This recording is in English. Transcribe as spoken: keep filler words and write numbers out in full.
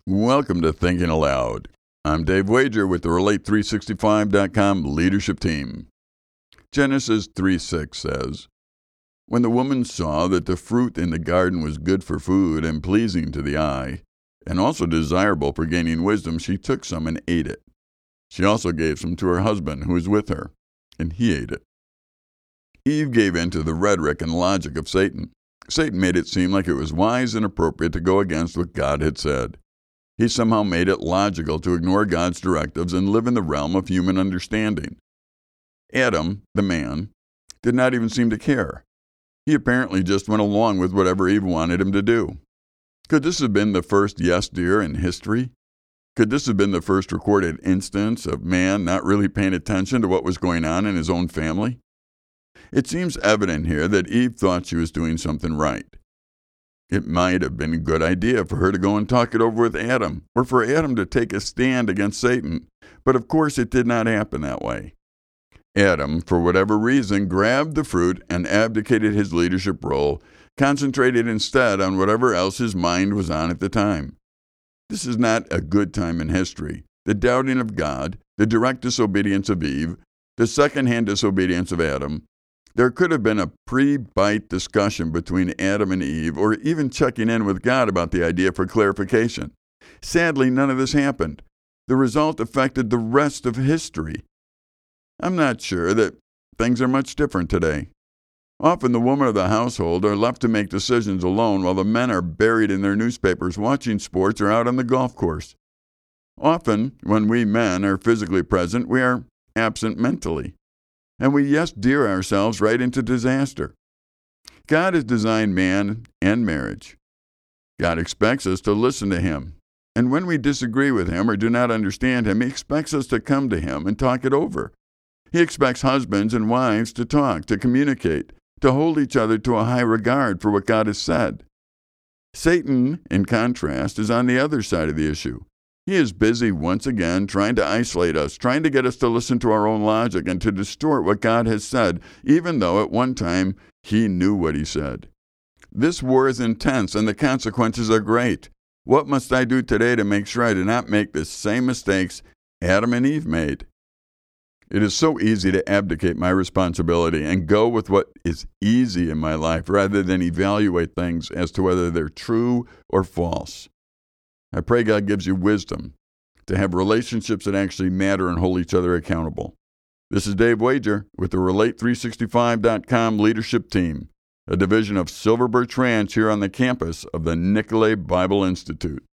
Welcome to Thinking Aloud. I'm Dave Wager with the Relate three sixty-five dot com leadership team. Genesis three six says, "When the woman saw that the fruit in the garden was good for food and pleasing to the eye, and also desirable for gaining wisdom, she took some and ate it. She also gave some to her husband who was with her, and he ate it." Eve gave in to the rhetoric and logic of Satan. Satan made it seem like it was wise and appropriate to go against what God had said. He somehow made it logical to ignore God's directives and live in the realm of human understanding. Adam, the man, did not even seem to care. He apparently just went along with whatever Eve wanted him to do. Could this have been the first yes dear in history? Could this have been the first recorded instance of man not really paying attention to what was going on in his own family? It seems evident here that Eve thought she was doing something right. It might have been a good idea for her to go and talk it over with Adam, or for Adam to take a stand against Satan, but of course it did not happen that way. Adam, for whatever reason, grabbed the fruit and abdicated his leadership role, concentrated instead on whatever else his mind was on at the time. This is not a good time in history. The doubting of God, the direct disobedience of Eve, the second-hand disobedience of Adam. There could have been a pre-bite discussion between Adam and Eve, or even checking in with God about the idea for clarification. Sadly, none of this happened. The result affected the rest of history. I'm not sure that things are much different today. Often the women of the household are left to make decisions alone while the men are buried in their newspapers watching sports or out on the golf course. Often, when we men are physically present, we are absent mentally. And we yes dear ourselves right into disaster. God has designed man and marriage. God expects us to listen to him. And when we disagree with him or do not understand him, he expects us to come to him and talk it over. He expects husbands and wives to talk, to communicate, to hold each other to a high regard for what God has said. Satan, in contrast, is on the other side of the issue. He is busy once again trying to isolate us, trying to get us to listen to our own logic and to distort what God has said, even though at one time he knew what he said. This war is intense and the consequences are great. What must I do today to make sure I do not make the same mistakes Adam and Eve made? It is so easy to abdicate my responsibility and go with what is easy in my life rather than evaluate things as to whether they're true or false. I pray God gives you wisdom to have relationships that actually matter and hold each other accountable. This is Dave Wager with the Relate three sixty-five dot com leadership team, a division of Silver Birch Ranch here on the campus of the Nicolet Bible Institute.